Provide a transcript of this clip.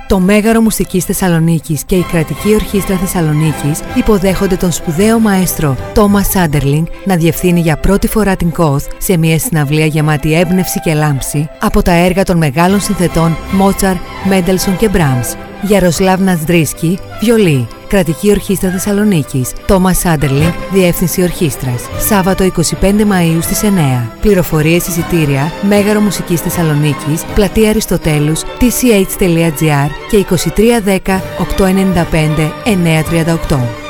Το Μέγαρο Μουσικής Θεσσαλονίκης και η Κρατική Ορχήστρα Θεσσαλονίκης υποδέχονται τον σπουδαίο μαέστρο Τόμας Σάντερλινγκ να διευθύνει για πρώτη φορά την ΚΟΘ σε μια συναυλία γεμάτη έμπνευση και λάμψη από τα έργα των μεγάλων συνθετών Μότσαρ, Μέντελσον και Μπράμς. Γιαροσλάβ Νατζδρίσκι, βιολί. Κρατική Ορχήστρα Θεσσαλονίκης. Τόμας Σάντερλινγκ, Διεύθυνση Ορχήστρας. Σάββατο 25 Μαΐου στις 9. Πληροφορίες εισιτήρια Μέγαρο Μουσικής Θεσσαλονίκης, Πλατεία Αριστοτέλους, tch.gr και 2310 895 938.